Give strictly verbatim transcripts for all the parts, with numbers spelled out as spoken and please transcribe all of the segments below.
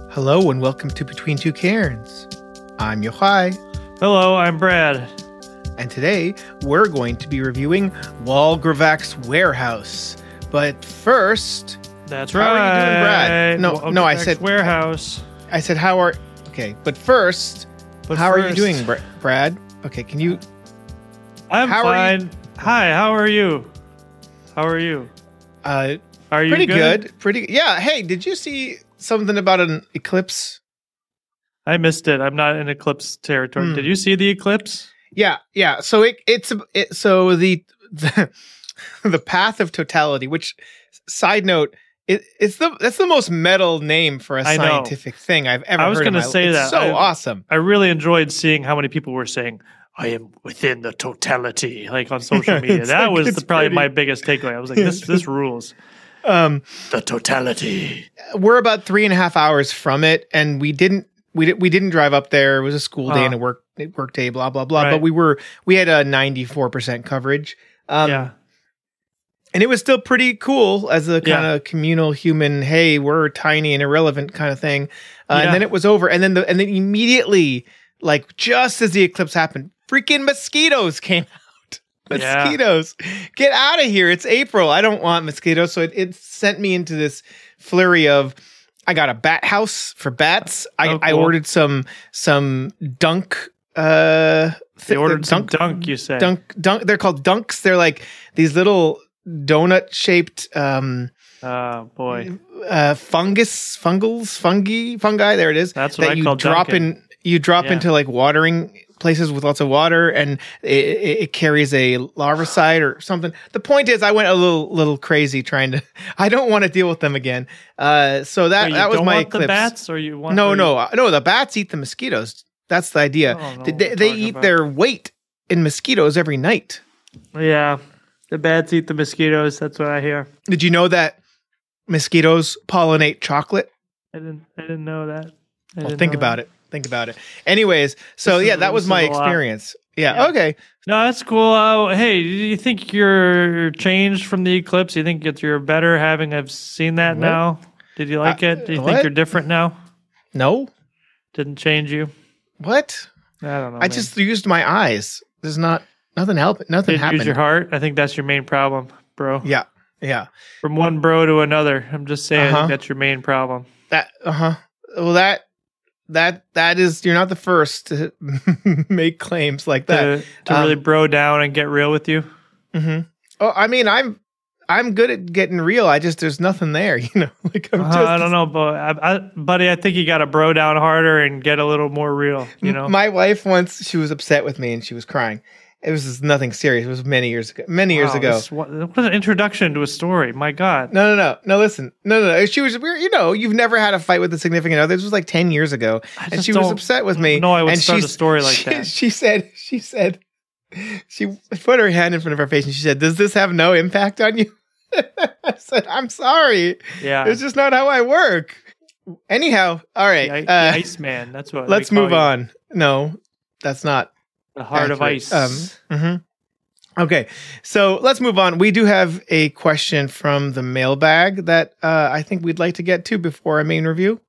Hello and welcome to Between Two Cairns. I'm Yochai. Hello, I'm Brad. And today we're going to be reviewing Walgravac's Warehouse. But first, That's how right. are you doing, Brad? No, Walgravac's no, I said Warehouse. I said how are okay. But first, But how first, are you doing, Bra- Brad? Okay, can you? I'm how are fine. you- Hi, how are you? How are you? Uh, Are you pretty good? good? Pretty. Yeah. Hey, did you see something about an eclipse? I missed it. I'm not in eclipse territory. Hmm. Did you see the eclipse? Yeah, yeah. So it it's it, so the, the the path of totality. Which, side note, it, it's the that's the most metal name for a I know. scientific thing I've ever. I was heard in gonna my- say it's that. So I- awesome. I really enjoyed seeing how many people were saying, I am within the totality, like on social Yeah, media. it's That like- was it's the, probably pretty- my biggest takeaway. I was like, this this rules. Um, The totality. we're about three and a half hours from it, and we didn't we did, we didn't drive up there. It was a school day Uh. and a work work day. Blah blah blah. Right. But we were we had a ninety four percent coverage. Um, yeah. And it was still pretty cool as a kind Yeah. of communal human, hey, we're tiny and irrelevant kind of thing. Uh, Yeah. And then it was over. And then the and then immediately, like just as the eclipse happened, freaking mosquitoes came out. Yeah. Mosquitoes. Get out of here. It's April. I don't want mosquitoes. So it, it sent me into this flurry of I got a bat house for bats. I, Oh, I cool. ordered some some dunk uh They th- ordered some dunk dunk, you said. dunk dunk they're called dunks. They're like these little donut shaped um Oh, boy. uh fungus fungals fungi fungi there it is That's what that I you call drop dunking. in you drop Yeah. into like watering places with lots of water, and it, it, it carries a larvicide or something. The point is I went a little little crazy trying to I don't want to deal with them again. Uh so that Wait, you that was don't my want eclipse. the bats, or you want? no or you- no uh, no the bats eat the mosquitoes. That's the idea. I don't know they what they, you're they talking eat about. their weight in mosquitoes every night. Yeah, the bats eat the mosquitoes. That's what I hear. Did you know that mosquitoes pollinate chocolate? I didn't. I didn't know that. I Well, didn't think know about that. it. Think about it. Anyways, so This yeah, is- that was this my is a lot. experience. Yeah, Yeah. Okay. No, that's cool. Uh, hey, do you think you're changed from the eclipse? You think it's you're better having have seen that What? now? Did you like Uh, it? Do you what? think you're different now? No. Didn't change you? What? I don't know. I man. just used my eyes. There's not nothing help. Nothing didn't happened. use your heart. I think that's your main problem, bro. Yeah. Yeah. From one bro to another. I'm just saying I Uh-huh. think that's your main problem. That. Uh huh. Well, that. That that is. You're not the first to make claims like that. To, to Um, really bro down and get real with you. hmm Oh, I mean, I'm. I'm good at getting real. I just there's nothing there. You know, like I'm Uh, just. I don't know, but I, I, buddy, I think you got to bro down harder and get a little more real. You know, My wife once, she was upset with me and she was crying. It was just nothing serious. It was many years ago. Many years Wow, ago. this- what, what an introduction to a story. My God. No, no, no, no. Listen, no, no, no. She was, we're- you know, you've never had a fight with a significant other. This was like ten years ago, I and just she was don't upset with me. know I would and start a she's- story like she, that. She said, she said, she put her hand in front of her face and she said, "Does this have no impact on you?" I said, "I'm sorry. Yeah. It's just not how I work." Anyhow, all right. the, i- uh, the Iceman. That's what. let's they call move you. on. No, that's not. The heart of accurate. ice. Um, mhm. Okay, so let's move on. We do have a question from the mailbag that uh, I think we'd like to get to before our main review.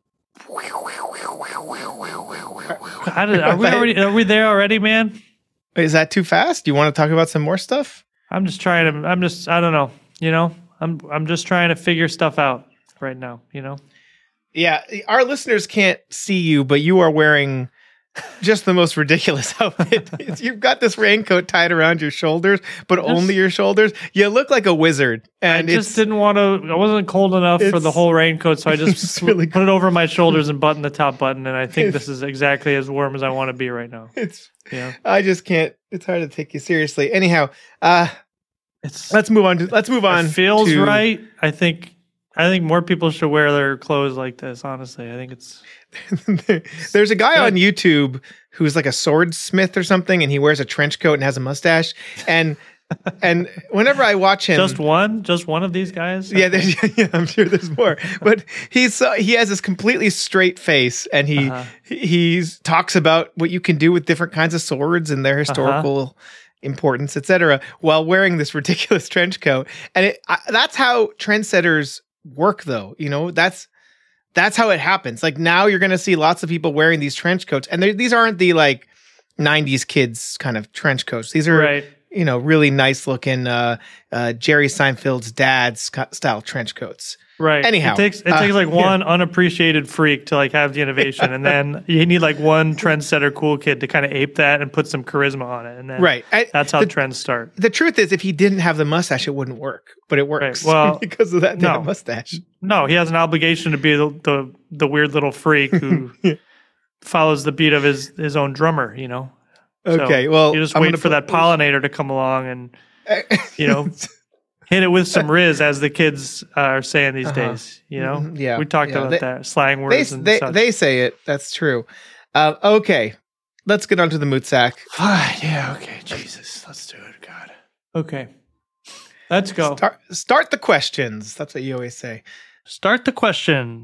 How did, are we already? Are we there already, man? Is that too fast? Do you want to talk about some more stuff? I'm just trying to. I'm just. I don't know. You know. I'm. I'm just trying to figure stuff out right now. You know. Yeah, our listeners can't see you, but you are wearing just the most ridiculous outfit. It's- You've got this raincoat tied around your shoulders, but Just- only your shoulders. You look like a wizard, and I just it's didn't want to. I wasn't cold enough for the it's- whole raincoat, so I just it's really put it over my shoulders and button the top button. And I think It's- this is exactly as warm as I want to be right now. it's. Yeah, I just can't. It's hard to take you seriously. Anyhow, uh, it's. let's move on. To, let's move on. It feels to- right. I think. I think more people should wear their clothes like this. Honestly, I think it's. There's a guy Good. on YouTube who's like a swordsmith or something, and he wears a trench coat and has a mustache. And and whenever I watch him, Just one, just one of these guys. yeah, there's, yeah, I'm sure there's more. But he's uh, he has this completely straight face, and he Uh-huh. he he's, talks about what you can do with different kinds of swords and their historical importance, et cetera, while wearing this ridiculous trench coat. And it, I, that's how trendsetters work, though. You know, that's that's how it happens. Like now you're going to see lots of people wearing these trench coats, and these aren't the like nineties kids kind of trench coats. These are, Right. you know, really nice looking uh, uh, Jerry Seinfeld's dad's style trench coats. Right. Anyhow, it takes it uh, takes like yeah. one unappreciated freak to like have the innovation, and then you need like one trendsetter cool kid to kind of ape that and put some charisma on it, and then Right. I, that's how the, trends start. The truth is, if he didn't have the mustache, it wouldn't work. But it works Right. Well, because of that damn no. mustache. No, he has an obligation to be the the, the weird little freak who follows the beat of his his own drummer. You know. Okay. So well, you just I'm wait gonna for put- that pollinator to come along and you know. Hit it with some riz, as the kids are saying these Uh-huh. days. You know, Mhm. Yeah, we talked yeah. about They- that slang They, words and they, such. they say it. That's true. Uh, okay. Let's get on to the moot sack. Fine, yeah, okay, Jesus, let's do it, God. Okay, let's go. Start, start the questions. That's what you always say. Start the questions.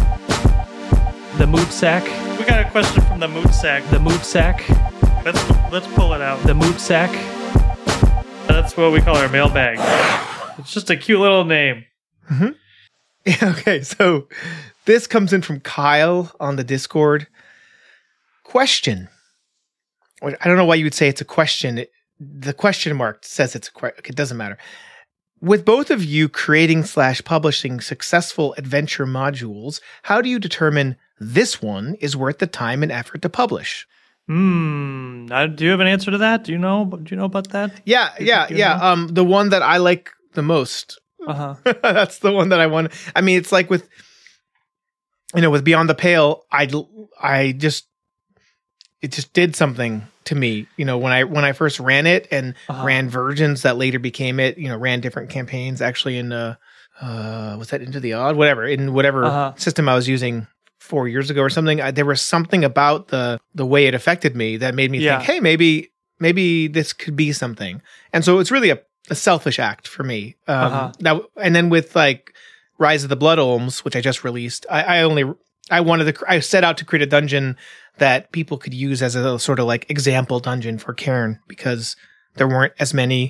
The moot sack. We got a question from the moot sack. The moot sack. Let's let's pull it out. The moot sack. That's what we call our mailbag. It's just a cute little name. Mm-hmm. Yeah, okay, so this comes in from Kyle on the Discord. Question. I don't know why you would say it's a question. It, the question mark says it's a question. It doesn't matter. With both of you creating slash publishing successful adventure modules, how do you determine this one is worth the time and effort to publish? Hmm. Uh, do you have an answer to that? Do you know? Do you know about that? Yeah, yeah, you yeah. know? Um, the one that I like the most. Uh huh. That's the one that I want. I mean, it's like with, you know, with Beyond the Pale, I, I just, it just did something to me, you know, when I, when I first ran it and Uh-huh. ran versions that later became it, you know, ran different campaigns actually in, uh, uh, was that Into the Odd? Whatever, in whatever Uh-huh. system I was using four years ago or something. I, there was something about the, the way it affected me that made me Yeah. think, hey, maybe, maybe this could be something. And so it's really a, a selfish act for me. Um, Uh-huh. Now, and then with like Rise of the Blood Olms, which I just released, I, I only I wanted to I set out to create a dungeon that people could use as a sort of like example dungeon for Cairn because there weren't as many.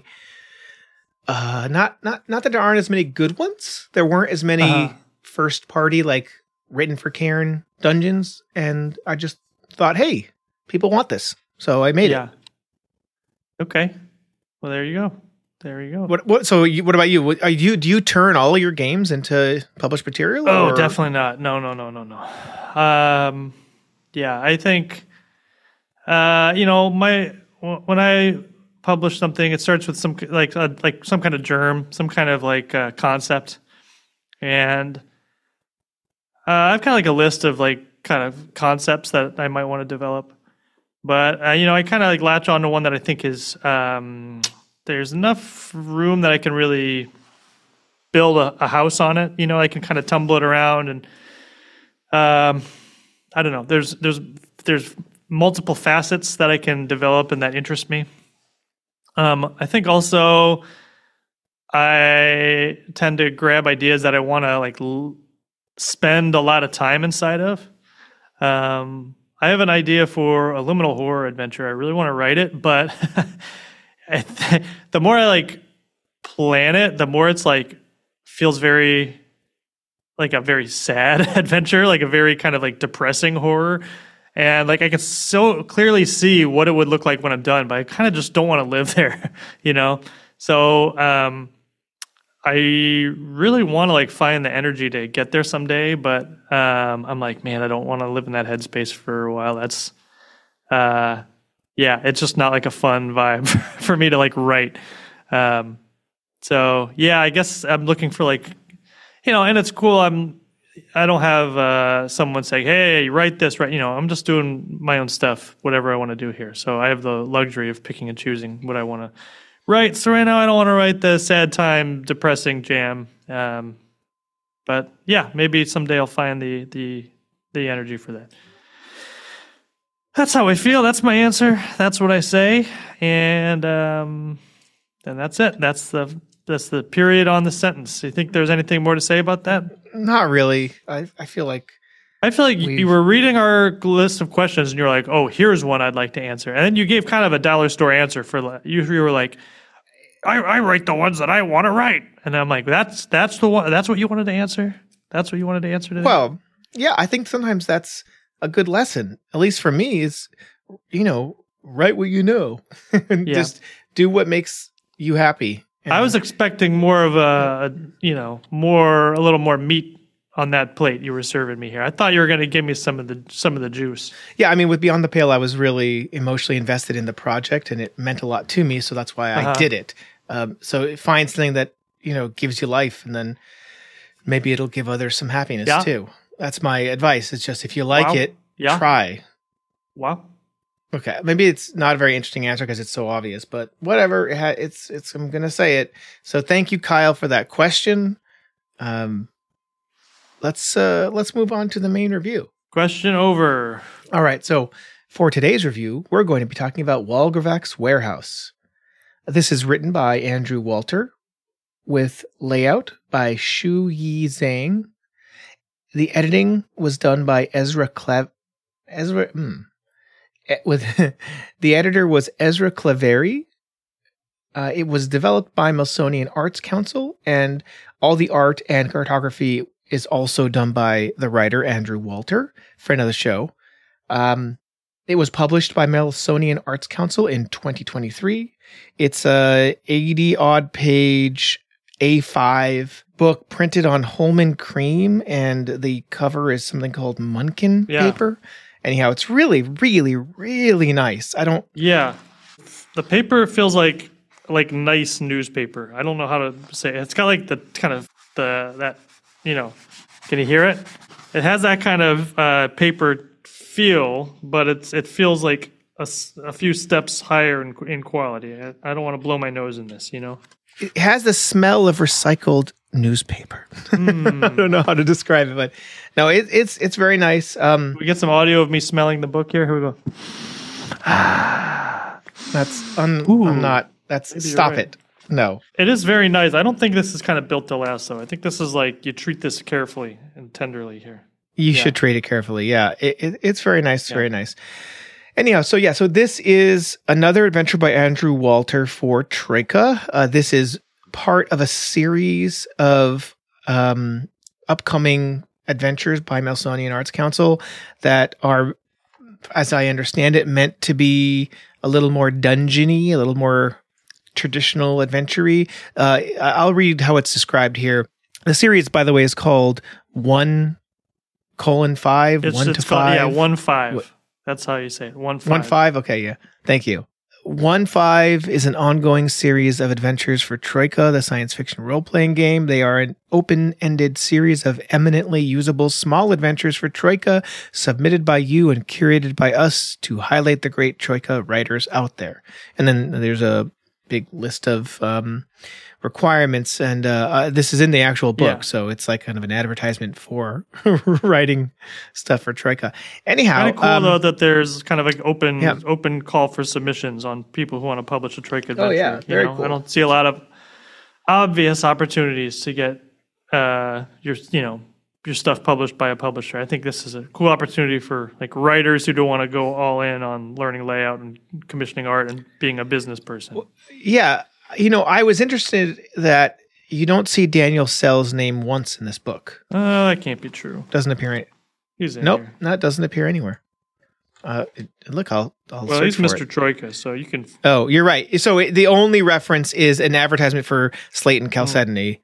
Uh, not not not that there aren't as many good ones. There weren't as many Uh-huh. first party like written for Cairn dungeons, and I just thought, hey, people want this, so I made Yeah. it. Okay. Well, there you go. There you go. What what? So you, what about you? What, are you do you turn all your games into published material? Oh, or- definitely not. No, no, no, no, no. Um, yeah, I think, uh, you know, my when I publish something, it starts with some like uh, like some kind of germ, some kind of like uh, concept, and uh, I've kind of like a list of like kind of concepts that I might want to develop. But uh, you know, I kind of like latch on to one that I think is um, there's enough room that I can really build a, a house on it. You know, I can kind of tumble it around, and um, I don't know. There's there's there's multiple facets that I can develop and that interest me. Um, I think also I tend to grab ideas that I want to like l- spend a lot of time inside of. Um, I have an idea for a liminal horror adventure. I really want to write it, but I th- the more I like plan it, the more it's like feels very like a very sad adventure, like a very kind of like depressing horror. And like I can so clearly see what it would look like when I'm done, but I kind of just don't want to live there, you know? So um I really want to like find the energy to get there someday, but um, I'm like, man, I don't want to live in that headspace for a while. That's, uh, yeah, it's just not like a fun vibe for me to like write. Um, so yeah, I guess I'm looking for like, you know, and it's cool. I'm, I don't have uh, someone saying, hey, write this, right? You know, I'm just doing my own stuff, whatever I want to do here. So I have the luxury of picking and choosing what I want to. Right, so right now I don't want to write the sad time, depressing jam, um, but yeah, maybe someday I'll find the the the energy for that. That's how I feel. That's my answer. That's what I say, and um, and that's it. That's the that's the period on the sentence. You think there's anything more to say about that? Not really. I I feel like I feel like We've- you were reading our list of questions, and you're like, "Oh, here's one I'd like to answer," and then you gave kind of a dollar store answer for li- you. You were like. I, I write the ones that I want to write, and I'm like, that's that's the one. That's what you wanted to answer. That's what you wanted to answer today. well, Yeah, I think sometimes that's a good lesson, at least for me, is, you know, write what you know. and Yeah. Just do what makes you happy. And I was expecting more of a, a, you know, more, a little more meat on that plate you were serving me here. I thought you were going to give me some of the, some of the juice. Yeah, I mean, with Beyond the Pale, I was really emotionally invested in the project, and it meant a lot to me, so that's why I Uh-huh. did it. Um, so find something that, you know, gives you life, and then maybe it'll give others some happiness Yeah. too. That's my advice. It's just, if you like Wow. it, Yeah. try. Wow. Okay, maybe it's not a very interesting answer because it's so obvious, but whatever. It ha- it's it's. I'm gonna say it. So thank you, Kyle, for that question. Um, let's uh let's move on to the main review. Question over. All right. So for today's review, we're going to be talking about Walgravac's Warehouse. This is written by Andrew Walter, with layout by Shu Yi Zhang. The editing was done by Ezra Clav. Ezra. Hmm. With the editor was Ezra Claveri. Uh, it was developed by Melsonian Arts Council, and all the art and cartography is also done by the writer Andrew Walter, friend of the show. Um, it was published by Melsonian Arts Council in twenty twenty-three. It's a eighty odd page A five book printed on Holman cream, and the cover is something called Munkin Yeah. paper. Anyhow, it's really, really, really nice. I don't. Yeah. The paper feels like like nice newspaper. I don't know how to say it. It's got like the kind of the that you know. Can you hear it? It has that kind of uh, paper feel, but it's it feels like a, s- a few steps higher in in quality. I, I don't want to blow my nose in this, you know. It has the smell of recycled newspaper. I don't know how to describe it, but no, it, it's it's very nice. Um, We get some audio of me smelling the book here. Here we go. that's un, Ooh. I'm not. That's Maybe you're stop right. it. No. It is very nice. I don't think this is kind of built to last, though. I think this is like you treat this carefully and tenderly here. You Yeah. should treat it carefully. Yeah, it, it, it's very nice. It's very nice. Anyhow, so yeah, so this is another adventure by Andrew Walter for Troika. Uh, this is part of a series of um, upcoming adventures by Melsonian Arts Council that are, as I understand it, meant to be a little more dungeony, a little more traditional adventure-y. Uh, I'll read how it's described here. The series, by the way, is called One colon five, It's, one it's to called, five. yeah, one five. What? That's how you say it. One five. One five. Okay, yeah. Thank you. One Five is an ongoing series of adventures for Troika, the science fiction role-playing game. They are an open-ended series of eminently usable small adventures for Troika, submitted by you and curated by us to highlight the great Troika writers out there. And then there's a big list of um, requirements, and uh, uh, this is in the actual book, Yeah. so it's like kind of an advertisement for writing stuff for Troika. Anyhow, Kind of cool um, though that there's kind of like open yeah. open call for submissions on people who want to publish a Troika adventure. Oh, yeah. you Very know? cool. I don't see a lot of obvious opportunities to get uh, your you know your stuff published by a publisher. I think this is a cool opportunity for like writers who don't want to go all in on learning layout and commissioning art and being a business person. yeah, you know, I was interested that you don't see Daniel Sell's name once in this book. Uh, that can't be true. Doesn't appear in. He's in Nope, here. no, it doesn't appear anywhere. Uh, it- look, I'll I'll Well, search he's for Mister it. Troika, so you can. Oh, you're right. So it, the only reference is an advertisement for Slate and Chalcedony.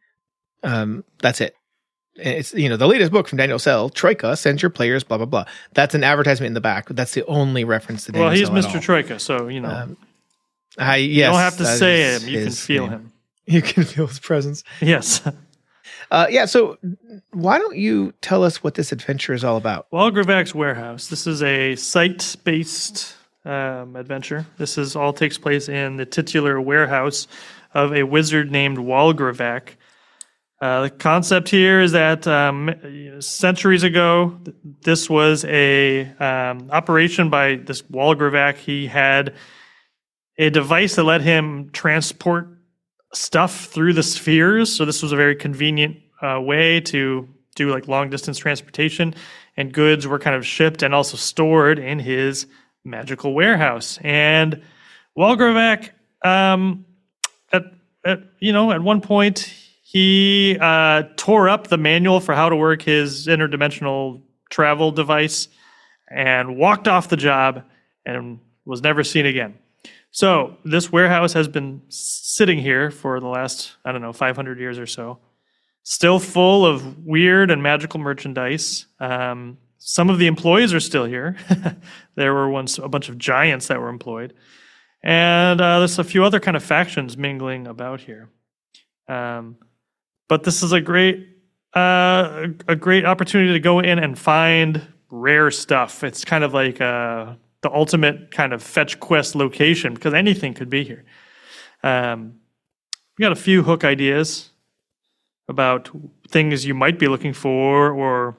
Um, that's it. It's, you know, the latest book from Daniel Sell, Troika, sends your players, blah, blah, blah. That's an advertisement in the back. That's the only reference to Daniel Well, he's Sell at Mister all. Troika, so you know Um, I, yes, you don't have to that say is him; you can his feel name. him. You can feel his presence. Yes. Uh, yeah, so why don't you tell us what this adventure is all about? Walgravac's Warehouse. This is a site-based um, adventure. This is all takes place in the titular warehouse of a wizard named Walgravac. Uh, the concept here is that um, centuries ago, th- this was a um, operation by this Walgravac. He had a device that let him transport stuff through the spheres. So this was a very convenient uh, way to do like long distance transportation, and goods were kind of shipped and also stored in his magical warehouse. And Walgravac, um, at, at you know, at one point he uh, tore up the manual for how to work his interdimensional travel device and walked off the job and was never seen again. So this warehouse has been sitting here for the last, I don't know, five hundred years or so, still full of weird and magical merchandise. Um, some of the employees are still here. There were once a bunch of giants that were employed. And uh, there's a few other kind of factions mingling about here. Um, but this is a great uh, a great opportunity to go in and find rare stuff. It's kind of like uh, the ultimate kind of fetch quest location because anything could be here. Um, we got a few hook ideas about things you might be looking for, or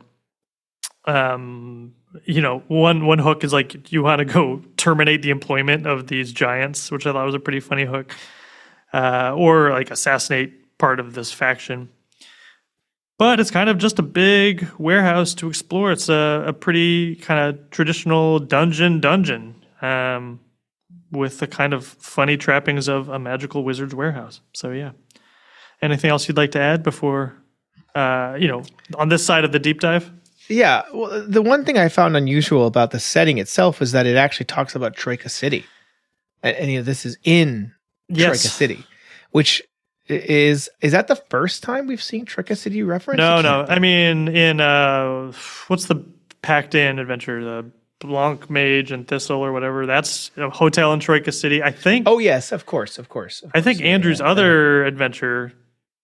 um, you know, one one hook is like you want to go terminate the employment of these giants, which I thought was a pretty funny hook, uh, or like assassinate part of this faction. But it's kind of just a big warehouse to explore. It's a, a pretty kind of traditional dungeon dungeon um, with the kind of funny trappings of a magical wizard's warehouse. So yeah. Anything else you'd like to add before, uh, you know, on this side of the deep dive? Yeah. Well, the one thing I found unusual about the setting itself is that it actually talks about Troika City. And, and you know, this is in Yes. Troika City, which is, is that the first time we've seen Troika City referenced? No, It no. can't be. I mean, in, uh, what's the Packed In adventure? The Blanc Mage and Thistle or whatever. That's a hotel in Troika City. I think. Oh, yes, of course, of course. Of I think course, Andrew's yeah. other adventure,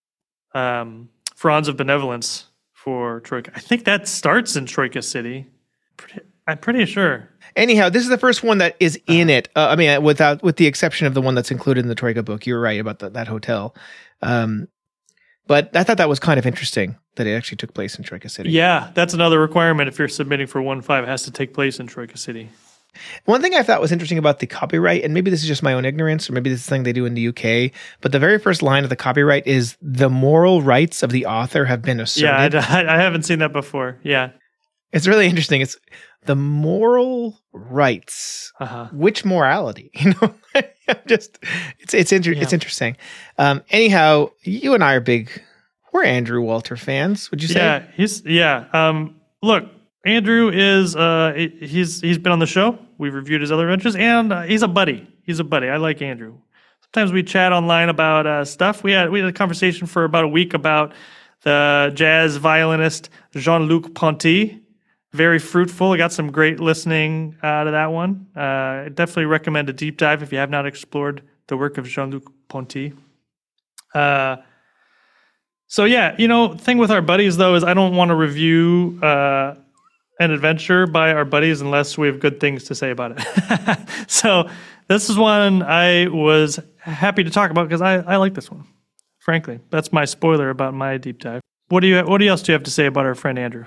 um, Fronds of Benevolence for Troika, I think that starts in Troika City. Pretty, I'm pretty sure. Anyhow, this is the first one that is in it. Uh, I mean, without with the exception of the one that's included in the Troika book. You were right about the, that hotel. Um, but I thought that was kind of interesting that it actually took place in Troika City. Yeah, that's another requirement if you're submitting for one five. It has to take place in Troika City. One thing I thought was interesting about the copyright, and maybe this is just my own ignorance, or maybe this is something they do in the U K, but the very first line of the copyright is the moral rights of the author have been asserted. Yeah, I, I haven't seen that before. Yeah. It's really interesting. It's the moral rights. Uh-huh. Which morality? You know, just it's it's inter- Yeah. it's interesting. Um, anyhow, you and I are big. We're Andrew Walter fans. Would you say? Yeah, he's yeah. Um, look, Andrew is uh, he's he's been on the show. We've reviewed his other adventures, and uh, he's a buddy. He's a buddy. I like Andrew. Sometimes we chat online about uh, stuff. We had we had a conversation for about a week about the jazz violinist Jean-Luc Ponty. Very fruitful. I got some great listening out of that one. Uh, I definitely recommend a deep dive if you have not explored the work of Jean-Luc Ponty. Uh, so yeah, you know, thing with our buddies though is I don't want to review uh, an adventure by our buddies unless we have good things to say about it. So this is one I was happy to talk about because I, I like this one. Frankly, that's my spoiler about my deep dive. What do you What else do you have to say about our friend Andrew?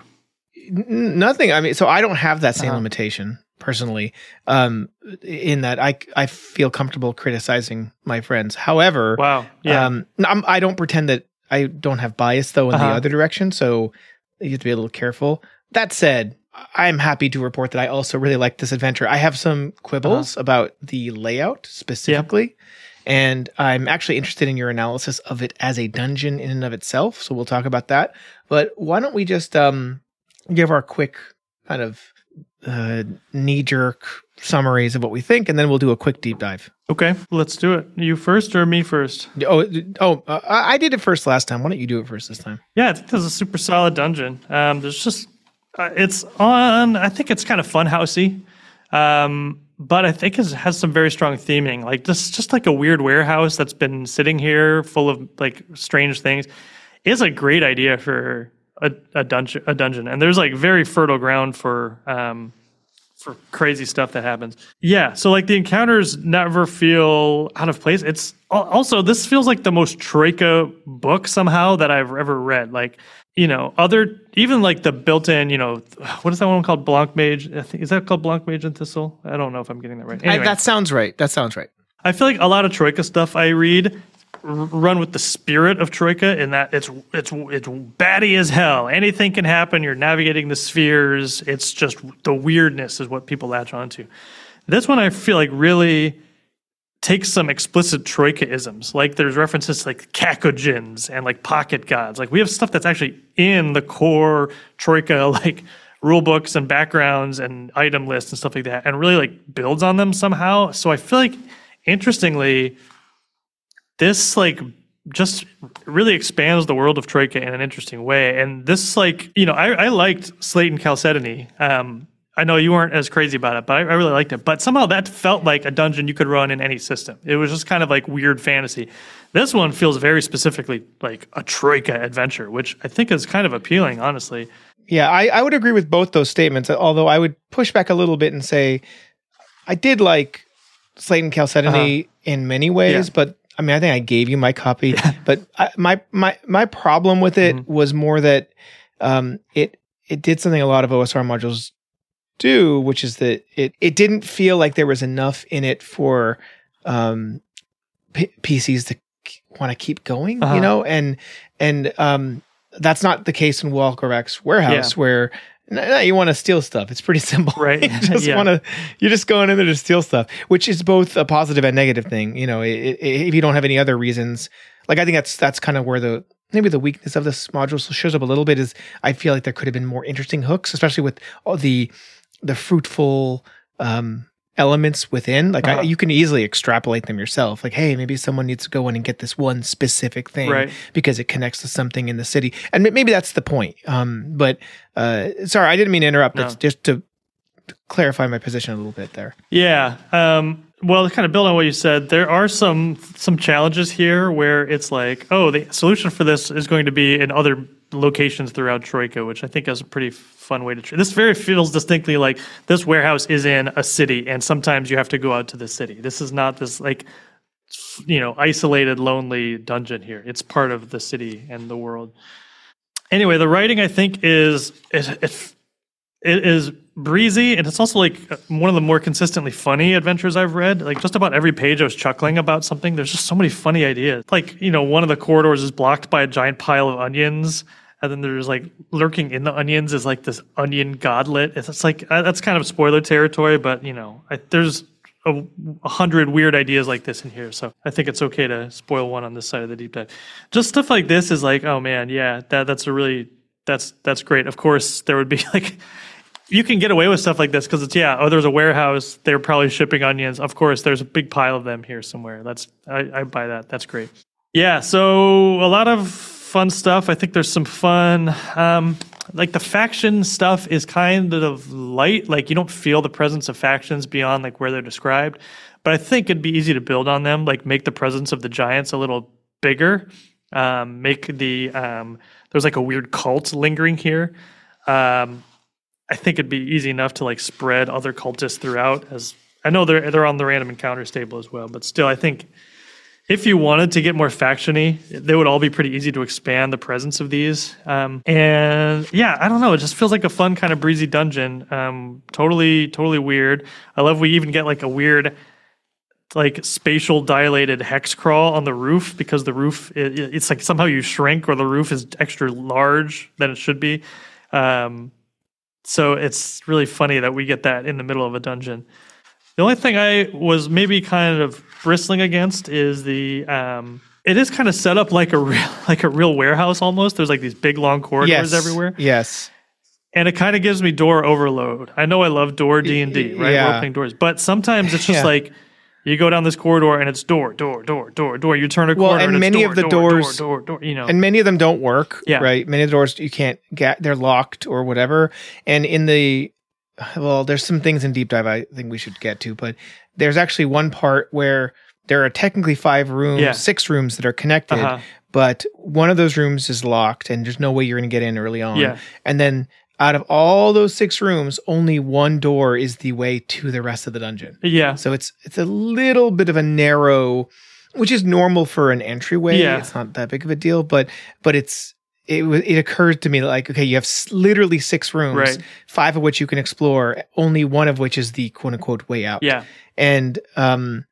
N- nothing. I mean, so I don't have that same Uh-huh. limitation personally. Um, in that I I feel comfortable criticizing my friends. However, Wow. Yeah. um, I'm, I don't pretend that I don't have bias though in Uh-huh. the other direction. So you have to be a little careful. That said, I'm happy to report that I also really like this adventure. I have some quibbles Uh-huh. about the layout specifically. And I'm actually interested in your analysis of it as a dungeon in and of itself. So we'll talk about that. But why don't we just um, give our quick kind of uh, knee-jerk summaries of what we think, and then we'll do a quick deep dive. Okay, let's do it. You first or me first? Oh, oh, uh, I I did it first last time. Why don't you do it first this time? Yeah, I think this is a super solid dungeon. Um, there's just, uh, it's on, I think it's kind of funhousey. Um, but I think it has some very strong theming. Like this, just like a weird warehouse that's been sitting here full of like strange things is a great idea for a, a dungeon, a dungeon. And there's like very fertile ground for, um, for crazy stuff that happens. Yeah. So like the encounters never feel out of place. It's al- also, this feels like the most Troika book somehow that I've ever read. Like, you know, other, even like the built-in, you know, what is that one called? Blanc Mage. I think, is that called Blanc Mage and Thistle? I don't know if I'm getting that right. Anyway, I, that sounds right. That sounds right. I feel like a lot of Troika stuff I read r- run with the spirit of Troika in that it's it's it's batty as hell. Anything can happen. You're navigating the spheres. It's just the weirdness is what people latch onto. This one I feel like really takes some explicit Troika-isms. Like there's references to like Kakojins and like pocket gods. Like we have stuff that's actually in the core Troika like rule books and backgrounds and item lists and stuff like that, and really like builds on them somehow. So I feel like, interestingly, this like just really expands the world of Troika in an interesting way. And this like, you know, I, I liked Slate and Chalcedony. Um, I know you weren't as crazy about it, but I, I really liked it. But somehow that felt like a dungeon you could run in any system. It was just kind of like weird fantasy. This one feels very specifically like a Troika adventure, which I think is kind of appealing, honestly. Yeah, I, I would agree with both those statements, although I would push back a little bit and say I did like Slate and Chalcedony uh-huh. in many ways, yeah. but I mean, I think I gave you my copy. but I, my my my problem with it mm-hmm. was more that um, it it did something a lot of O S R modules do, which is that it it didn't feel like there was enough in it for um, P- PCs to want to keep going, uh-huh. you know, and and um, that's not the case in Walkorak's Warehouse, yeah. where no, you want to steal stuff. It's pretty simple, right? you just yeah. want to, you're just going in there to steal stuff, which is both a positive and negative thing. You know, it, it, if you don't have any other reasons, like I think that's that's kind of where the maybe the weakness of this module shows up a little bit. Is I feel like there could have been more interesting hooks, especially with all the the fruitful um, elements within. Like uh-huh. I, you can easily extrapolate them yourself. Like, hey, maybe someone needs to go in and get this one specific thing right. because it connects to something in the city, and maybe that's the point. Um, but uh, sorry, I didn't mean to interrupt. No. It's just to, to clarify my position a little bit there. Yeah. Um, well, to kind of build on what you said, there are some some challenges here where it's like, oh, the solution for this is going to be in other locations throughout Troika, which I think is a pretty fun way to treat. This very feels distinctly like this warehouse is in a city, and sometimes you have to go out to the city. This is not this like, you know, isolated, lonely dungeon here. It's part of the city and the world. Anyway, the writing I think is it, it, it is breezy, and it's also like one of the more consistently funny adventures I've read. Like just about every page I was chuckling about something. There's just so many funny ideas. Like, you know, one of the corridors is blocked by a giant pile of onions, and then there's like lurking in the onions is like this onion godlet. It's, it's like uh, that's kind of spoiler territory, but you know, I, there's a, a hundred weird ideas like this in here, so I think it's okay to spoil one on this side of the deep dive. Just stuff like this is like, oh man, yeah, that that's a really that's that's great. Of course, there would be like, you can get away with stuff like this because it's yeah. Oh, there's a warehouse. They're probably shipping onions. Of course, there's a big pile of them here somewhere. That's I, I buy that. That's great. Yeah. So a lot of fun stuff. I think there's some fun. Um, like the faction stuff is kind of light. Like you don't feel the presence of factions beyond like where they're described. But I think it'd be easy to build on them. Like make the presence of the giants a little bigger. Um, make the um, there's like a weird cult lingering here. Um, I think it'd be easy enough to like spread other cultists throughout. As I know they're they're on the random encounters table as well, but still, I think if you wanted to get more factiony, they would all be pretty easy to expand the presence of these. Um, and yeah, I don't know. It just feels like a fun kind of breezy dungeon. Um, totally, totally weird. I love we even get like a weird, like spatial dilated hex crawl on the roof because the roof it, it's like somehow you shrink or the roof is extra large than it should be. Um, So it's really funny that we get that in the middle of a dungeon. The only thing I was maybe kind of bristling against is the um, it is kind of set up like a real like a real warehouse almost. There's like these big long corridors yes. everywhere. Yes. And it kind of gives me door overload. I know I love door D and D, right? Yeah. We're opening doors. But sometimes it's just yeah. like you go down this corridor and it's door, door, door, door, door. You turn a well, corner and, and many it's door, of the door, doors, door, door, door, you know. And many of them don't work, yeah. right? Many of the doors you can't get, they're locked or whatever. And in the, well, there's some things in Deep Dive I think we should get to, but there's actually one part where there are technically five rooms, yeah. six rooms that are connected, uh-huh. but one of those rooms is locked and there's no way you're going to get in early on. Yeah. And then out of all those six rooms, only one door is the way to the rest of the dungeon. Yeah. So it's it's a little bit of a narrow, which is normal for an entryway. Yeah. It's not that big of a deal, but but it's it it occurred to me like, okay, you have s- literally six rooms, right. five of which you can explore, only one of which is the quote unquote way out. Yeah. And um,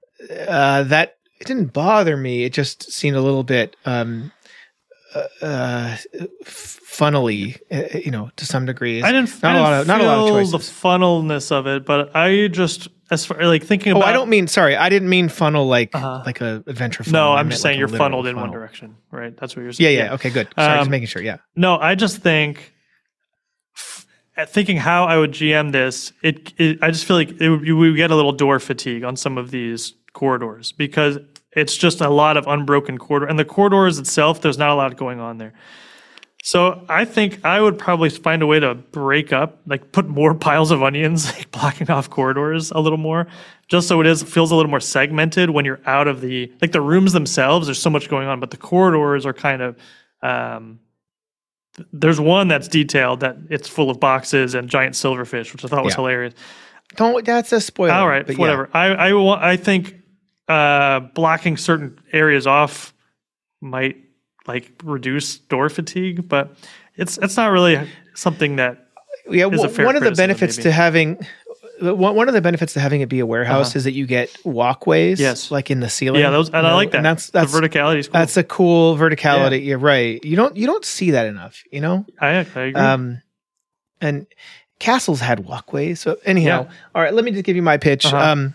uh, that it didn't bother me. It just seemed a little bit um, uh, uh, funnily, uh, you know, to some degree. I didn't, not I didn't a lot of not a lot of feel choices. the funnelness of it, but I just as far like thinking about. Oh, I don't mean sorry. I didn't mean funnel like Uh-huh. like a adventure funnel. No, I I'm meant just like saying a you're literal funneled in one funnel. direction, right? That's what you're Yeah, saying. yeah. Okay, good. Sorry, Um, just making sure. Yeah. No, I just think f- thinking how I would G M this, it, it I just feel like it would, we would get a little door fatigue on some of these corridors because it's just a lot of unbroken corridor, and the corridors itself, there's not a lot going on there. So I think I would probably find a way to break up, like put more piles of onions, like blocking off corridors a little more, just so it is feels a little more segmented when you're out of the, like the rooms themselves, there's so much going on, but the corridors are kind of, um, there's one that's detailed that it's full of boxes and giant silverfish, which I thought was Yeah. hilarious. Don't, that's a spoiler. All right, but whatever. Yeah. I I, want, I think uh, blocking certain areas off might like reduce door fatigue, but it's it's not really something that Yeah, is a w- fair one of the criticism, benefits maybe. to having one one of the benefits to having it be a warehouse Uh-huh. is that you get walkways, Yes. like in the ceiling. Yeah, those and you I know, like that. And that's that's the verticality is cool. that's a cool verticality. You're right. You don't you don't see that enough. You know. I, I agree. Um, and castles had walkways. So anyhow, Yeah. all right. Let me just give you my pitch. Uh-huh. Um,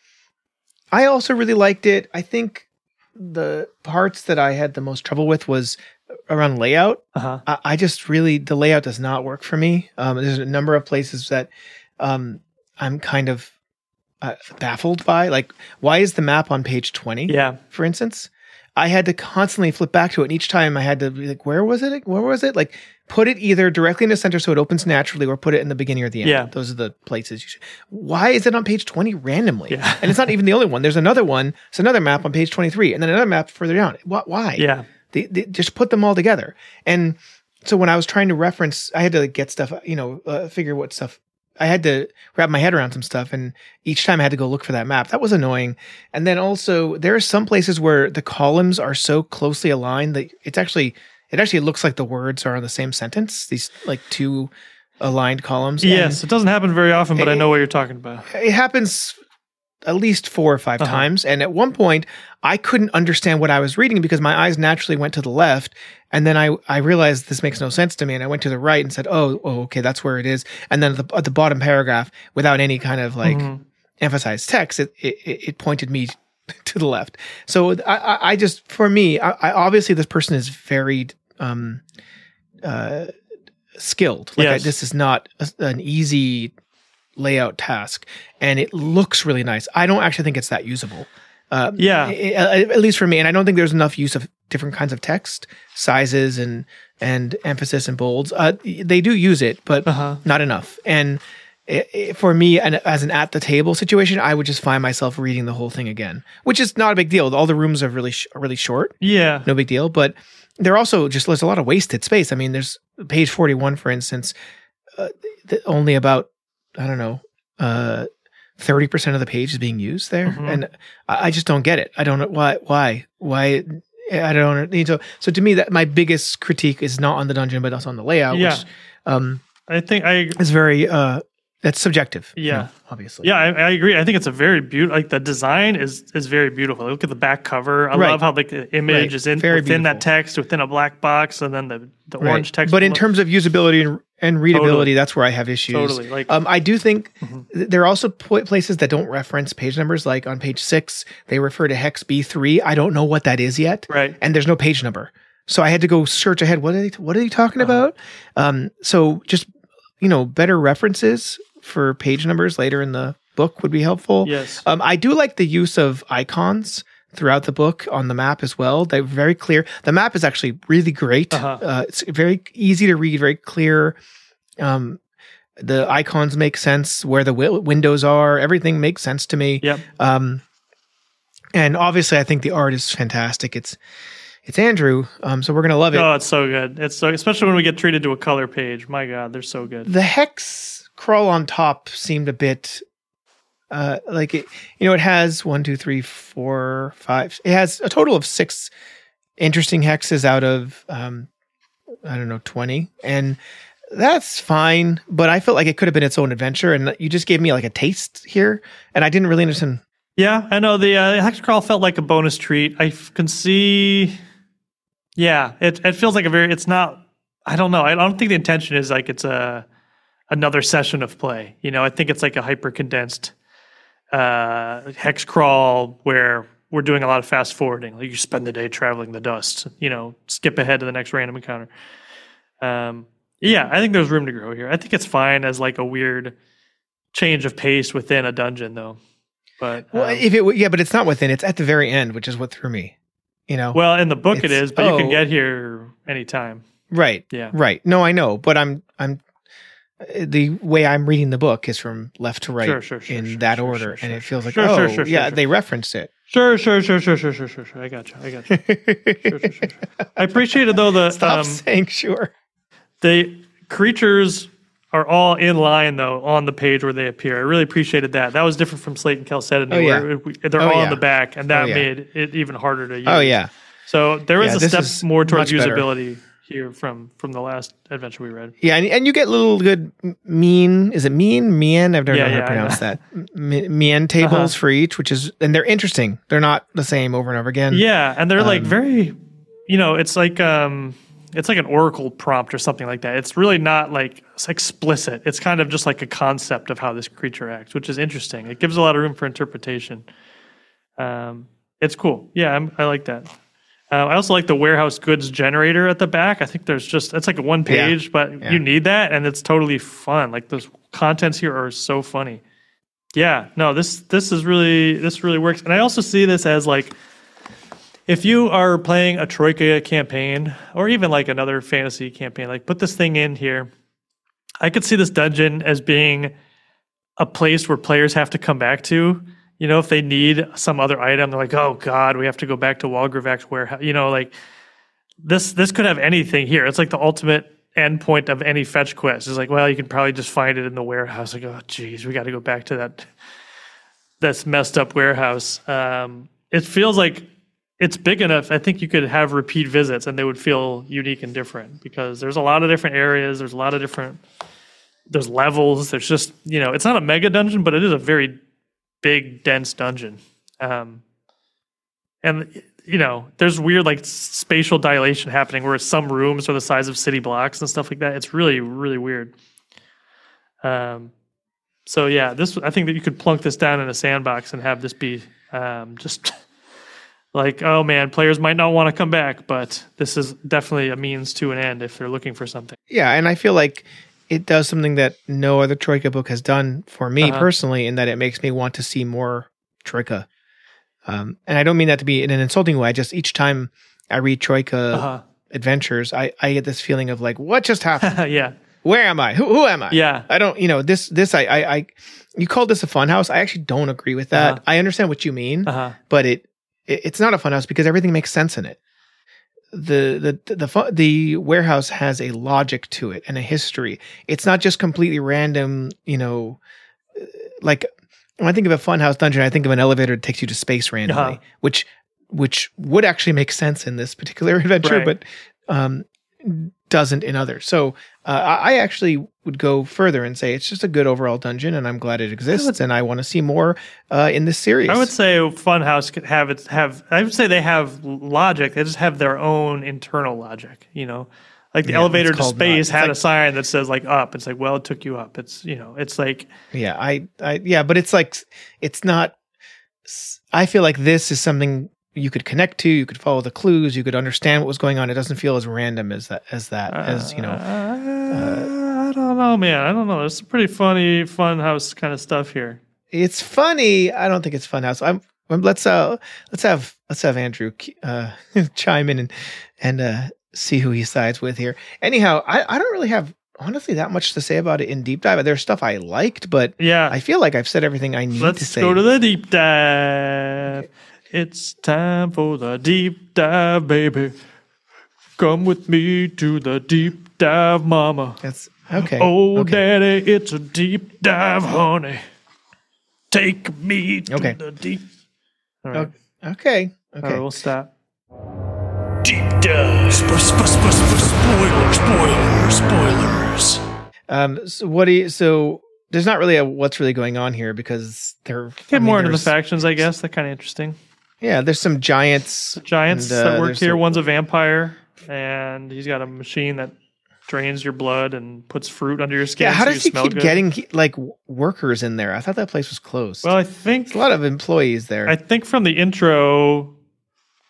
I also really liked it. I think the parts that I had the most trouble with was around layout. uh-huh. I, I just really the layout does not work for me. Um, there's a number of places that um, I'm kind of uh, baffled by. Like, why is the map on page twenty? Yeah. For instance, I had to constantly flip back to it, and each time I had to be like, "Where was it? Where was it?" Like, put it either directly in the center so it opens naturally, or put it in the beginning or the end. Yeah. Those are the places you should. Why is it on page twenty randomly? Yeah. And it's not even the only one. There's another one. It's another map on page twenty-three, and then another map further down. Wh- Why? Yeah. They, they just put them all together. And so when I was trying to reference, I had to get stuff, you know, uh, figure what stuff. I had to wrap my head around some stuff, and each time I had to go look for that map. That was annoying. And then also, there are some places where the columns are so closely aligned that it's actually it actually looks like the words are in the same sentence. These like two aligned columns. Yes, it doesn't happen very often, but I It- know what you're talking about. And it happens at least four or five Uh-huh. times. And at one point, I couldn't understand what I was reading because my eyes naturally went to the left. And then I, I realized this makes no sense to me. And I went to the right and said, oh, oh okay, that's where it is. And then at the, at the bottom paragraph, without any kind of like Mhm. emphasized text, it, it, it pointed me to the left. So I, I, I just, for me, I, I obviously this person is very um, uh, skilled. Like I, Yes. this is not a, an easy layout task, and it looks really nice. I don't actually think it's that usable. Uh, Yeah. i- i- at least for me, and I don't think there's enough use of different kinds of text sizes and and emphasis and bolds. Uh, they do use it, but Uh-huh. not enough. And i i for me, and as an at the table situation, I would just find myself reading the whole thing again, which is not a big deal. All the rooms are really sh- are really short, Yeah. no big deal. But they're also just there's a lot of wasted space. I mean, there's page forty-one, for instance, uh, th- only about I don't know. Uh, thirty percent of the page is being used there. Mhm. And I, I just don't get it. I don't know why, why, why I don't need to. So to me, that my biggest critique is not on the dungeon, but also on the layout, Yeah. which, um, I think I is very, uh, that's subjective. you Yeah. know, obviously. Yeah, I, I agree. I think it's a very beautiful. Like the design is is very beautiful. Look at the back cover. I Right. love how like the image Right. is in Very within that beautiful. text within a black box, and then the the Right. orange text. But in below. terms of usability and, and readability, Totally. that's where I have issues. Totally, like- um, I do think Mhm. th- there are also po- places that don't reference page numbers. Like on page six, they refer to hex B three. I don't know what that is yet. Right. And there's no page number. So I had to go search ahead. What are they, what are they talking Uh-huh. about? Um, so just, you know, better references for page numbers later in the book would be helpful. Yes. Um, I do like the use of icons throughout the book on the map as well. They're very clear. The map is actually really great. Uh-huh. Uh, it's very easy to read, very clear. Um, the icons make sense where the wi- windows are. Everything makes sense to me. Yep. Um, and obviously, I think the art is fantastic. It's it's Andrew, um, so we're gonna love it. Oh, it's so good. It's so especially when we get treated to a color page. My God, they're so good. The hex crawl on top seemed a bit uh, like it. You know, it has one, two, three, four, five. It has a total of six interesting hexes out of um, I don't know twenty, and that's fine. But I felt like it could have been its own adventure, and you just gave me like a taste here, and I didn't really understand. Yeah, I know the uh, hex crawl felt like a bonus treat. I f- can see. Yeah, it it feels like a very. It's not. I don't know. I don't think the intention is like it's a another session of play. You know, I think it's like a hyper condensed uh, hex crawl where we're doing a lot of fast forwarding. Like you spend the day traveling the dust. You know, skip ahead to the next random encounter. Um, Yeah, I think there's room to grow here. I think it's fine as like a weird change of pace within a dungeon, though. But well, um, if it w- yeah, but it's not within. It's at the very end, which is what threw me. You know. well, in the book it It's- is, but you oh. can get here anytime. Right. Yeah. Right. No, I know, but I'm I'm the way I'm reading the book is from left to right Sure, sure, sure, in sure, that sure, order, sure, and sure, it feels like sure, oh sure, sure, yeah, sure. they referenced it. Sure, sure, sure, sure, sure, sure, sure, sure. I got you. I got you. Sure, sure, sure, sure. I appreciated though the Stop um, saying sure. the creatures are all in line though on the page where they appear. I really appreciated that. That was different from Slate and Chalcedony, Oh, yeah. where we, they're Oh, all yeah. on the back, and that Oh, yeah. made it even harder to use. Oh yeah. So there was Yeah, a this step is more towards much better. usability here from from the last adventure we read. Yeah, and, and you get little good m- mean. Is it mean? Mien? I've never Yeah, known how yeah, to I pronounce know. that. M- Mien tables Uh-huh. for each, which is and they're interesting. They're not the same over and over again. Yeah, and they're like Um, very, you know, it's like um, it's like an Oracle prompt or something like that. It's really not like it's explicit. It's kind of just like a concept of how this creature acts, which is interesting. It gives a lot of room for interpretation. Um, it's cool. Yeah, I'm, I like that. Uh, I also like the warehouse goods generator at the back. I think there's just it's like a one page, but yeah. you need that, and it's totally fun. Like those contents here are so funny. Yeah, no, this this is really this really works, and I also see this as like if you are playing a Troika campaign or even like another fantasy campaign, like put this thing in here. I could see this dungeon as being a place where players have to come back to. You know, if they need some other item, they're like, "Oh God, we have to go back to Walgravac's warehouse." You know, like this. This could have anything here. It's like the ultimate endpoint of any fetch quest. It's like, well, you can probably just find it in the warehouse. Like, oh, geez, we got to go back to that. That's messed up warehouse. Um, it feels like it's big enough. I think you could have repeat visits, and they would feel unique and different because there's a lot of different areas. There's a lot of different. There's levels. There's just you know, it's not a mega dungeon, but it is a very big, dense dungeon. Um, and, you know, there's weird, like, spatial dilation happening where some rooms are the size of city blocks and stuff like that. It's really, really weird. Um, so, yeah, this I think that you could plunk this down in a sandbox and have this be um, just like, oh, man, players might not want to come back, but this is definitely a means to an end if they're looking for something. Yeah, and I feel like it does something that no other Troika book has done for me Uh-huh. personally, in that it makes me want to see more Troika. Um, and I don't mean that to be in an insulting way. I just each time I read Troika Uh-huh. adventures, I, I get this feeling of like, what just happened? yeah. Where am I? Who who am I? Yeah. I don't. You know this this I I, I you called this a fun house. I actually don't agree with that. Uh-huh. I understand what you mean, Uh-huh. but it, it it's not a fun house because everything makes sense in it. The the the fu- the warehouse has a logic to it and a history. It's not just completely random. You know, like when I think of a funhouse dungeon, I think of an elevator that takes you to space randomly, Uh-huh. which which would actually make sense in this particular adventure, Right. but um, doesn't in others. So uh, I I actually would go further and say it's just a good overall dungeon, and I'm glad it exists, and I want to see more uh, in this series. I would say Funhouse could have its have. I would say they have logic. They just have their own internal logic. You know, like the Yeah, elevator it's to called space not- had it's a like- sign that says like up. It's like, well, it took you up. It's you know, it's like Yeah, I, I, yeah, but it's like, it's not, I feel like this is something you could connect to, you could follow the clues, you could understand what was going on. It doesn't feel as random as that, as that, as, you know, uh, I don't know, man. I don't know. There's some pretty funny Funhouse kind of stuff here. it's funny. I don't think it's Funhouse. I'm, I'm let's, uh, let's have, let's have Andrew, uh, chime in and, and, uh, see who he sides with here. Anyhow, I, I don't really have honestly that much to say about it in deep dive. There's stuff I liked, but Yeah. I feel like I've said everything I need to Let's say. go to the deep dive. It's time for the deep dive, baby. Come with me to the deep dive, mama. That's okay. Oh, okay. daddy, it's a deep dive, honey. Take me to Okay. the deep. All right. Okay. All Okay. right, we'll stop. Deep dive. Spo- spo- spo- spo- spoilers, spoilers, spoilers. Um. So what do you? So there's not really a what's really going on here because they're Get I mean, more into the there's- factions, I guess. They're kind of interesting. Yeah, there's some giants. Giants and, uh, that work there's here. some- One's a vampire, and he's got a machine that drains your blood and puts fruit under your skin. Yeah. How so does you he smell keep good. getting like w- workers in there? I thought that place was closed. Well, I think There's a lot of employees there. I think from the intro,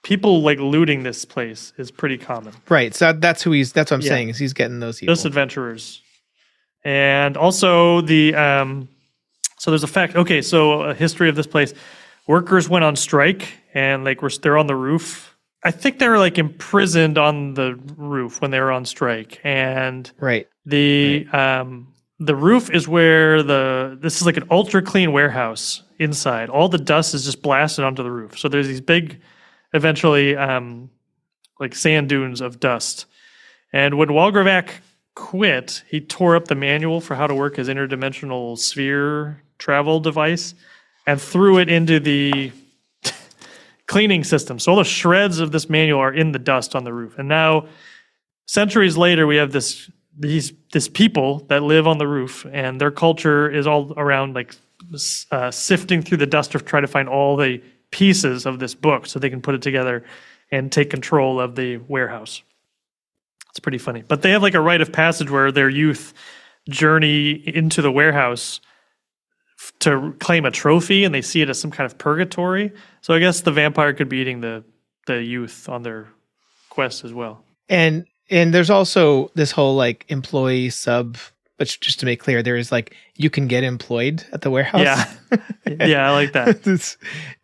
people like looting this place is pretty common. Right. So that's who he's. That's what I'm Yeah. saying is he's getting those people. Just adventurers, and also the um. So there's a fact. Okay, so a history of this place. Workers went on strike, and like we're they're on the roof. I think they were like imprisoned on the roof when they were on strike, and Right. the Right. um the roof is where the this is like an ultra clean warehouse inside. All the dust is just blasted onto the roof. So there's these big, eventually um like sand dunes of dust. And when Walgravac quit, he tore up the manual for how to work his interdimensional sphere travel device and threw it into the cleaning system. So all the shreds of this manual are in the dust on the roof. And now, centuries later, we have this these this people that live on the roof, and their culture is all around like uh, sifting through the dust to try to find all the pieces of this book so they can put it together and take control of the warehouse. It's pretty funny. But they have like a rite of passage where their youth journey into the warehouse f- to claim a trophy, and they see it as some kind of purgatory. So I guess the vampire could be eating the the youth on their quest as well. And and there's also this whole like employee sub. But just to make clear, there is like you can get employed at the warehouse. Yeah, yeah, I like that. It's-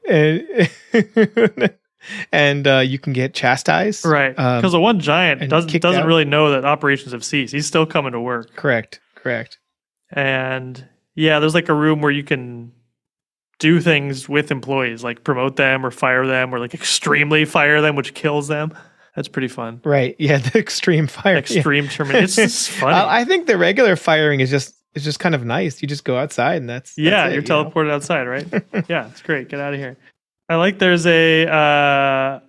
and and uh, you can get chastised. Right, because Um, the one giant and doesn't kicked doesn't out. really know that operations have ceased. He's still coming to work. correct. Correct. And yeah, there's like a room where you can do things with employees, like promote them or fire them or like extremely fire them, which kills them. That's pretty fun. Right. Yeah. The extreme fire. Extreme termination. It's just funny. I I think the regular firing is just it's just kind of nice. You just go outside and that's, that's yeah, it, you're you know? teleported outside, right? Yeah, it's great. Get out of here. I like there's a uh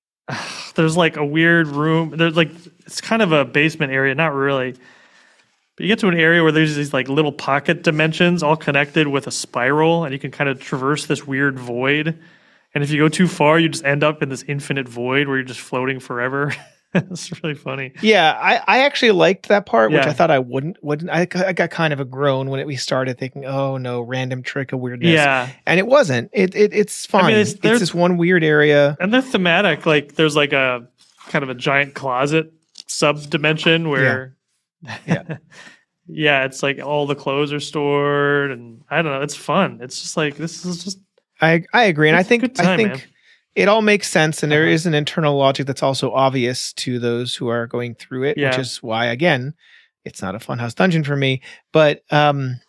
there's like a weird room. There's like it's kind of a basement area, not really. But you get to an area where there's these like little pocket dimensions all connected with a spiral, and you can kind of traverse this weird void. And if you go too far, you just end up in this infinite void where you're just floating forever. It's really funny. Yeah, I, I actually liked that part, which Yeah. I thought I wouldn't. Wouldn't I? I got kind of a groan when it, we started thinking, "Oh no, random trick of weirdness." Yeah. and it wasn't. It, it it's fine. mean, it's- it's, there's- this one weird area. And they're thematic. Like there's like a kind of a giant closet sub dimension where Yeah. yeah, it's like all the clothes are stored, and I don't know, it's fun. It's just like this is just I I agree, and I It's a think good time, I think man. it all makes sense, and there Uh-huh. is an internal logic that's also obvious to those who are going through it, which Yeah. is why again, it's not a funhouse dungeon for me. But um,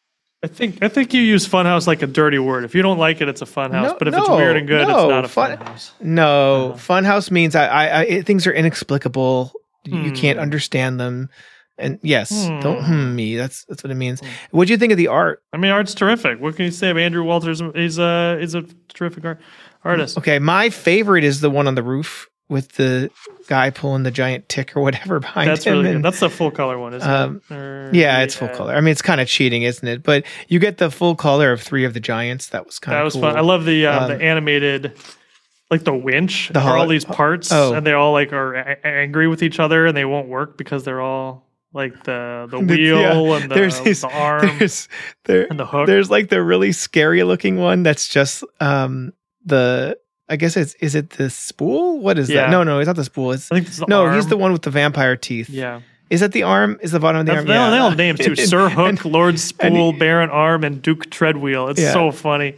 I think I think you use funhouse like a dirty word. If you don't like it, it's a funhouse. No- but if it's no, weird and good, no, it's not a fun- funhouse. no, Uh-huh. funhouse means I, I, I it, things are inexplicable. You Hmm. can't understand them. And yes, don't Hmm. hmm me. That's that's what it means. What do you think of the art? I mean, art's terrific. What can you say of Andrew Walters? He's a he's a terrific art, artist. Okay, my favorite is the one on the roof with the guy pulling the giant tick or whatever behind That's him. really and- good. That's the full color one, isn't Um, it? Or- yeah, it's full color. I mean, it's kind of cheating, isn't it? But you get the full color of three of the giants. That was kind That of was cool. fun. I love the uh, Um, the animated, like the winch. The The all hol- these parts, oh. and they all like are a- angry with each other, and they won't work because they're all like the the The- wheel yeah, and the, there's these- the arm There's there, and the hook. there's like the really scary looking one that's just um the I guess it's is it the spool? What is Yeah. that? No, no, it's not the spool. It's I think it's the no, arm. he's the one with the vampire teeth. Yeah, Is that the arm? Is the bottom of the That's, arm? they, all, Yeah. they all have names too. And- Sir Hook, and- Lord Spool, and- Baron Arm, and Duke Treadwheel. It's Yeah. so funny.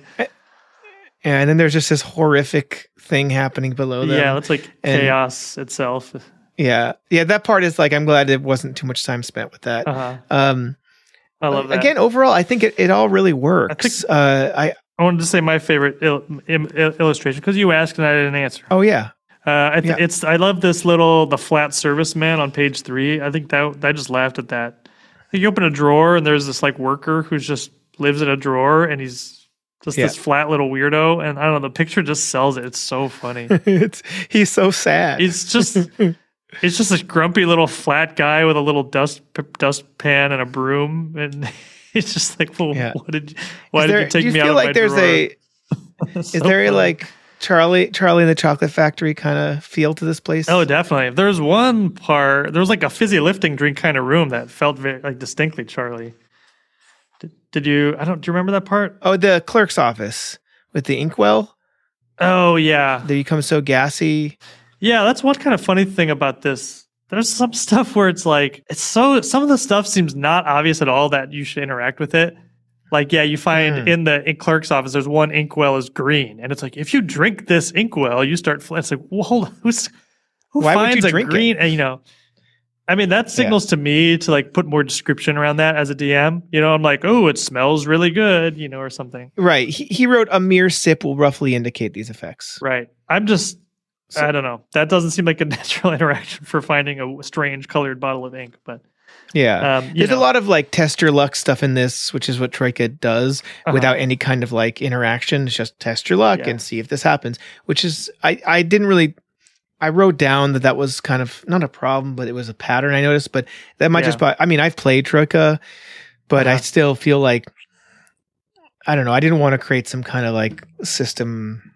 and then there's just this horrific thing happening below them. Yeah, that's like And- chaos itself. yeah, yeah. That part is like I'm glad it wasn't too much time spent with that. Uh-huh. Um, I love that. Again, overall, I think it, it all really works. think- uh, I I wanted to say my favorite il- im- il- illustration because you asked and I didn't answer. oh yeah, Uh, I th- Yeah. It's I love this little the flat serviceman on page three. I think that I just laughed at that. You open a drawer and there's this like worker who's just lives in a drawer and he's just Yeah. this flat little weirdo. And I don't know, the picture just sells it. It's so funny. it's he's so sad. He's just he's just a grumpy little flat guy with a little dust dustpan and a broom, and it's just like, well, Yeah. what did you, why Is did there- you take do you me feel out like of my there's drawer? a It's is so there a funny. like Charlie Charlie and the Chocolate Factory kind of feel to this place? Oh, definitely. If there's one part, there was like a fizzy lifting drink kind of room that felt very like distinctly Charlie. Did, did you? I don't. Do you remember that part? Oh, the clerk's office with the inkwell. Oh yeah, They become so gassy. yeah. That's one kind of funny thing about this. There's some stuff where it's like it's so. Some of the stuff seems not obvious at all that you should interact with it. Like yeah, you find Mm. in the ink clerk's office, there's one inkwell is green, and it's like if you drink this inkwell, you start. Fl- it's like well, hold on, who's who Why would finds you a drink it? green? And you know, I mean that signals to me to like put more description around that as a D M. You know, I'm like, oh, it smells really good, you know, or something. Right. He, he wrote a mere sip will roughly indicate these effects. Right. I'm just. So- I don't know. That doesn't seem like a natural interaction for finding a strange colored bottle of ink, but Yeah. um, you There's know. a lot of like test your luck stuff in this, which is what Troika does Uh-huh. without any kind of like interaction. It's just test your luck Yeah. and see if this happens, which is, I, I didn't really, I wrote down that that was kind of not a problem, but it was a pattern I noticed, but that might Yeah. just, be, I mean, I've played Troika, but I Uh-huh. still feel like, I don't know. I didn't want to create some kind of like system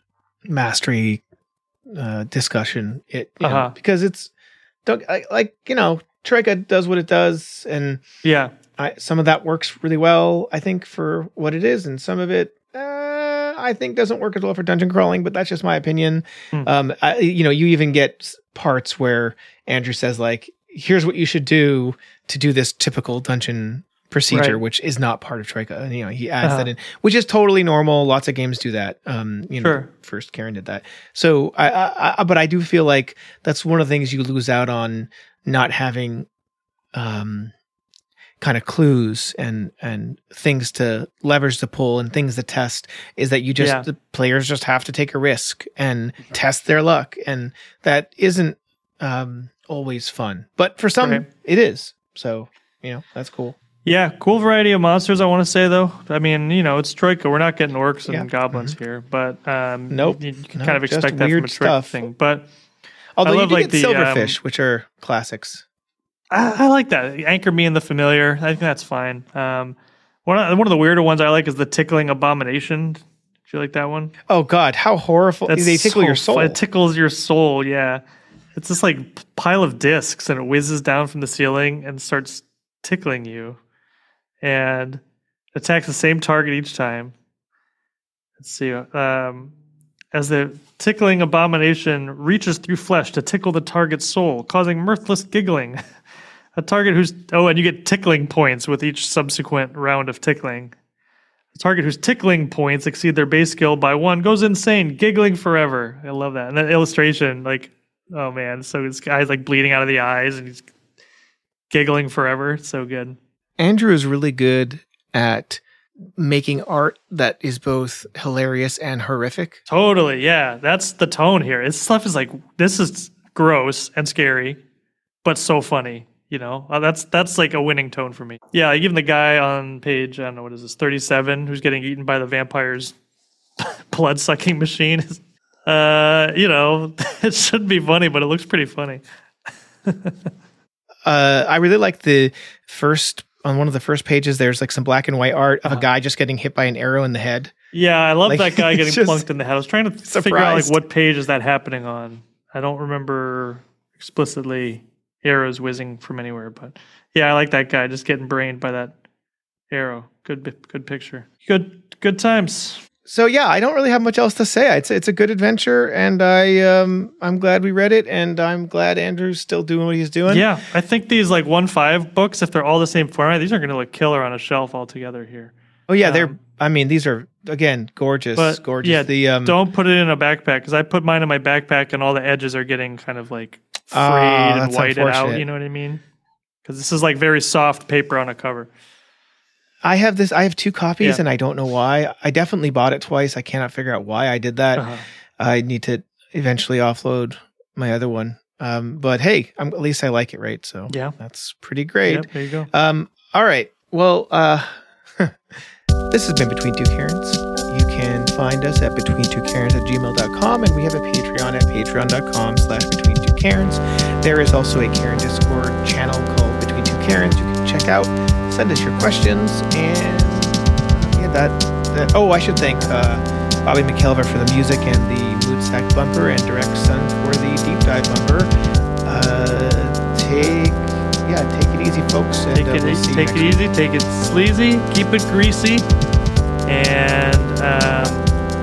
mastery uh, discussion it you know, Uh-huh. because it's don't I, like you know Troika does what it does, and Yeah. I, some of that works really well, I think, for what it is, and some of it uh, I think doesn't work as well for dungeon crawling. But that's just my opinion. Hmm. Um, I, you know, you even get s- parts where Andrew says like, "Here's what you should do to do this typical dungeon procedure," Right. which is not part of Troika. And you know, he adds Uh-huh. that in, which is totally normal. Lots of games do that. Um, you know, Sure. first Karen did that. So I, I, I, but I do feel like that's one of the things you lose out on not having, um, kind of clues and and things to levers to pull and things to test is that you just Yeah. the players just have to take a risk and test their luck, and that isn't um always fun, but for some Right. it is. So you know that's cool. Yeah, cool variety of monsters, I want to say, though. I mean, you know, it's Troika. We're not getting orcs and Yeah. goblins here, but um, Nope. you, you can No, kind of just expect that from weird a Troika stuff. thing. But Although you love, do like, get the, um, silverfish, which are classics. I, I like that. Anchor me in the familiar. I think that's fine. Um, one, of, one of the weirder ones I like is the tickling abomination. Do you like that one? Oh God, how horrible! That's They tickle so your soul. fu- It tickles your soul, yeah. It's this like p- pile of discs and it whizzes down from the ceiling and starts tickling you. And attacks the same target each time. Let's see. Um, as the tickling abomination reaches through flesh to tickle the target's soul, causing mirthless giggling. A target who's oh, and you get tickling points with each subsequent round of tickling. A target whose tickling points exceed their base skill by one goes insane, giggling forever. I love that. And that illustration, like, oh man, so this guy's like bleeding out of the eyes and he's giggling forever. It's so good. Andrew is really good at making art that is both hilarious and horrific. Totally, yeah. That's the tone here. This stuff is like this is gross and scary, but so funny. You know, uh, that's that's like a winning tone for me. Yeah, like even the guy on page I don't know what is this thirty-seven who's getting eaten by the vampire's blood sucking machine. Is, uh, you know, it shouldn't be funny, but it looks pretty funny. Uh, I really like the first on one of the first pages. There's like some black and white art of Uh-huh. a guy just getting hit by an arrow in the head. Yeah, I love Like, that guy it's getting just plunked in the head. I was trying to figure out like surprised. what page is that happening on. I don't remember explicitly arrows whizzing from anywhere, but yeah, I like that guy just getting brained by that arrow. Good, bi- good picture. Good, good times. So yeah, I don't really have much else to say. It's it's a good adventure, and I um I'm glad we read it, and I'm glad Andrew's still doing what he's doing. Yeah, I think these like one five books, if they're all the same format, these are going to look killer on a shelf altogether here. Oh yeah, Um, they're. I mean, these are again gorgeous, But gorgeous. yeah, the um, don't put it in a backpack because I put mine in my backpack and all the edges are getting kind of like frayed Ah, and that's whited out. unfortunate. You know what I mean? Because this is like very soft paper on a cover. I have this. I have two copies, Yeah. and I don't know why. I definitely bought it twice. I cannot figure out why I did that. Uh-huh. I need to eventually offload my other one. Um, but hey, I'm, at least I like it, right? So Yeah. that's pretty great. Yep, there you go. Um, all right. Well, uh, this has been Between Two Karens. You can find us at between two karens at gmail dot com, and we have a Patreon at patreon dot com slash between two karens. There is also a Karen Discord channel called Between Two Karens you can check out. Send us your questions, and yeah, that, that oh, I should thank uh, Bobby McKelver for the music and the Moodsack bumper, and Direct Sun for the deep dive bumper. Uh, take yeah, take it easy, folks. And, Take uh, it, we'll easy, see you take it next week. easy, take it sleazy, keep it greasy, and um,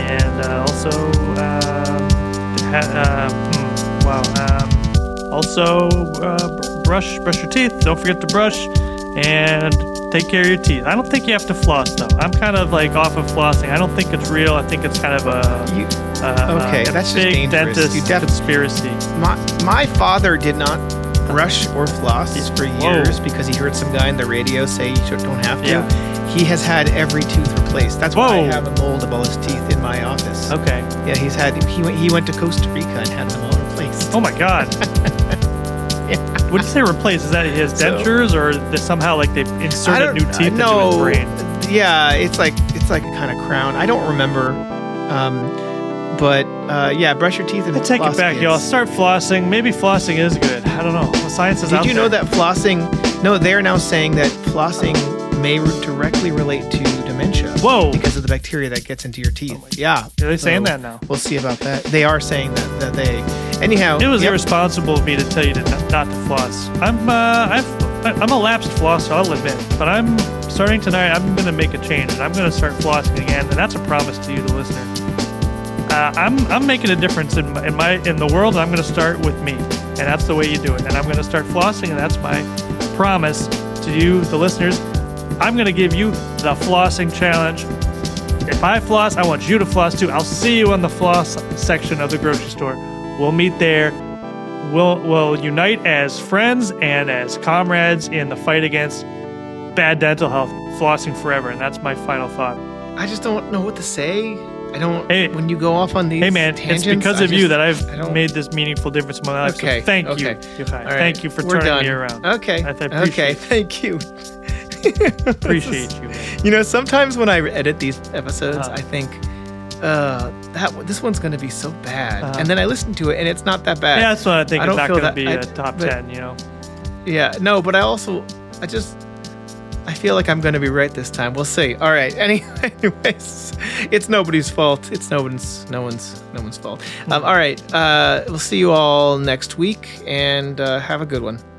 and uh, also um, ha- uh, hmm, wow. Um, also uh, br- brush brush your teeth. Don't forget to brush and take care of your teeth. I don't think you have to floss though. I'm kind of like off of flossing. I don't think it's real. I think it's kind of a You, uh, okay, a that's just big dangerous. dentist You def- conspiracy. my my father did not brush or floss for Whoa. years because he heard some guy in the radio say you should, don't have to. Yeah. He has had every tooth replaced. That's why I Whoa. have a mold of all his teeth in my office. Okay. Yeah, he's had. He went. He went to Costa Rica and had them all replaced. Oh my God. What do you say replace? Is that his So- dentures, or they somehow like they've I inserted don't- new teeth no, into his brain? Yeah, it's like it's like a kind of crown. I don't remember. Um, but uh, yeah, brush your teeth and I take it floss, back, kids. y'all. Start flossing. Maybe flossing is good. I don't know. The science is Did out you know there. that flossing? No, they are now saying that flossing may re- directly relate to dementia. Whoa. Because of the bacteria that gets into your teeth. yeah. Are they saying So that now? We'll see about that. They are saying that, that they. Anyhow, It was yep. irresponsible of me to tell you to not, not to floss. I'm uh, I've I'm a lapsed flosser, I'll admit, but I'm starting tonight. I'm going to make a change, and I'm going to start flossing again, and that's a promise to you, the listener. Uh, I'm I'm making a difference in my, in my in the world. And I'm going to start with me, and that's the way you do it. And I'm going to start flossing, and that's my promise to you, the listeners. I'm going to give you the flossing challenge. If I floss, I want you to floss too. I'll see you on the floss section of the grocery store. We'll meet there. We'll, we'll unite as friends and as comrades in the fight against bad dental health, flossing forever. And that's my final thought. I just don't know what to say. I don't. Hey- when you go off on these Hey, man, tangents, it's because I of you just- that I I've don't- made this meaningful difference in my life. Okay, So thank okay. you. Yochai. All right, Thank you for we're turning done. me around. Okay. I, I appreciate okay. it. Thank you. Appreciate you, man. You know, sometimes when I edit these episodes, Uh-huh. I think, uh, that one- this one's going to be so bad, Uh-huh. and then I listen to it, and it's not that bad. Yeah, that's what I think. I It's don't not feel going to that- be I- a top but- ten, you know? Yeah, no, but I also, I just, I feel like I'm going to be right this time. We'll see. All right. Any, anyways, it's nobody's fault. It's no one's, no one's, no one's fault. Um, all right. Uh, we'll see you all next week, and uh, have a good one.